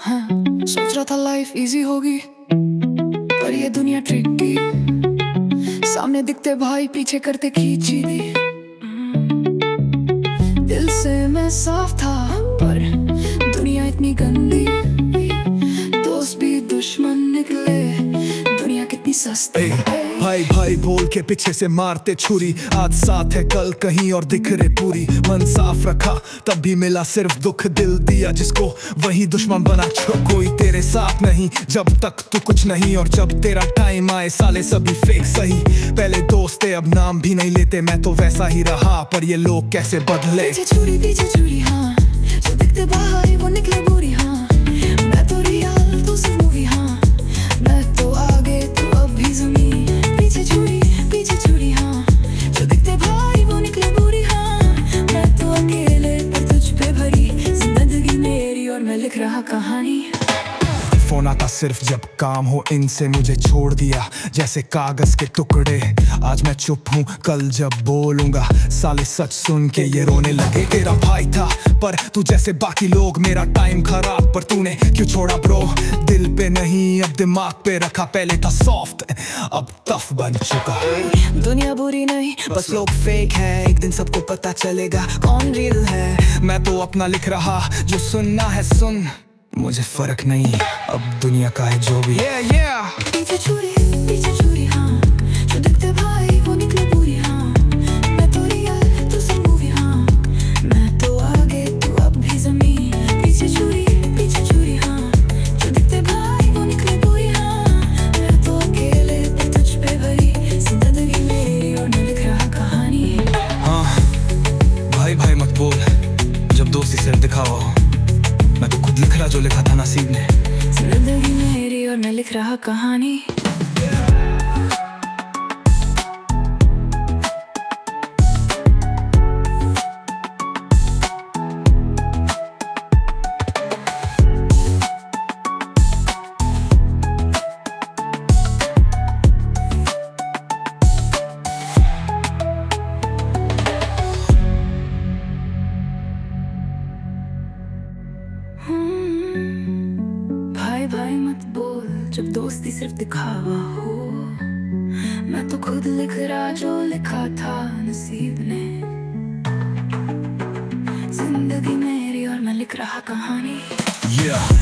हाँ, सोच रहा था लाइफ इजी होगी, पर ये दुनिया ट्रिकी। सामने दिखते भाई, पीछे करते खींची दी। दिल से मैं साफ था, पर दुनिया इतनी गंदी। दोस्त भी दुश्मन निकले, दुनिया कितनी सस्ती। भाई भाई बोल के पीछे से मारते छुरी। आज साथ है कल कहीं और दिख रहे पूरी। मन साफ रखा तब भी मिला सिर्फ दुख। दिल दिया जिसको वही दुश्मन बना। कोई तेरे साथ नहीं जब तक तू कुछ नहीं, और जब तेरा टाइम आए साले सभी फेक सही। पहले दोस्त थे अब नाम भी नहीं लेते, मैं तो वैसा ही रहा, पर ये लोग कैसे बदले। पीछे छुरी हाँ, जो दिखते भाई वो निकले बुरी हाँ। मैं तो रियल तू सिर्फ मूवी हाँ, मैं तो आगे तू अब भी ज़मीन। पीछे छुरी हाँ, जो दिखते भाई वो निकले बुरी हाँ। मैं तो अकेले पर तुझ पे भरी जिंदगी मेरी, और मैं लिख रहा कहानी। फोन आता सिर्फ जब काम हो, इनसे मुझे छोड़ दिया जैसे कागज के टुकड़े। आज मैं चुप हूँ, कल जब बोलूंगा साले सच सुन के ये रोने लगे। तेरा भाई था पर तू जैसे बाकी लोग, मेरा टाइम खराब पर तूने क्यों छोड़ा ब्रो। दिल पे नहीं अब दिमाग पे रखा, पहले था सॉफ्ट अब टफ बन चुका। दुनिया बुरी नहीं, बस लोग फेक है। एक दिन सबको पता चलेगा कौन रियल है। मैं तो अपना लिख रहा, जो सुनना है सुन, मुझे फर्क नहीं अब दुनिया का है जो भी। पीछे छुरी हाँ, जो दिखते भाई वो निकले बुरी हाँ। मैं तो रियल तू सिर्फ मूवी हाँ, मैं तो आगे तू अब भी ज़मीन। पीछे छुरी हाँ, जो दिखते भाई वो निकले बुरी हाँ। मैं तो अकेले पर तुझ पे भरी जिंदगी मेरी, और मैं लिख रहा कहानी। हाँ भाई भाई मत बोल, जब दोस्ती सिर्फ दिखावा हो। मैं तो खुद लिख रहा जो लिखा था नसीब ने। जिंदगी मेरी और मैं लिख रहा कहानी। भाई भाई मत बोल, जब दोस्ती सिर्फ दिखावा हो। मैं तो खुद लिख रहा जो लिखा था नसीब ने। जिंदगी मेरी और मैं लिख रहा कहानी।